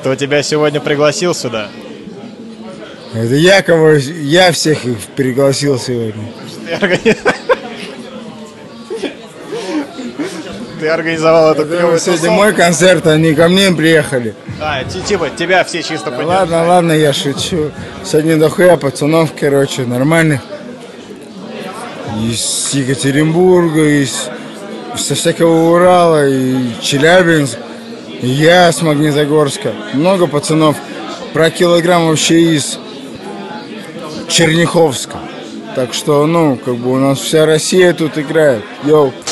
Кто тебя сегодня пригласил сюда? Это я всех их пригласил сегодня. Ты организовал эту клевую Сегодня тусовку. мой концерт, они ко мне приехали. Типа, тебя все чисто Да поддержали. ладно, я шучу. Сегодня дохуя пацанов, короче, нормальных. Из Екатеринбурга, со всякого Урала, и Челябинск, и я с Магнитогорска. Много пацанов. Про килограмм вообще из Черняховска. Так что, у нас вся Россия тут играет. Йоу.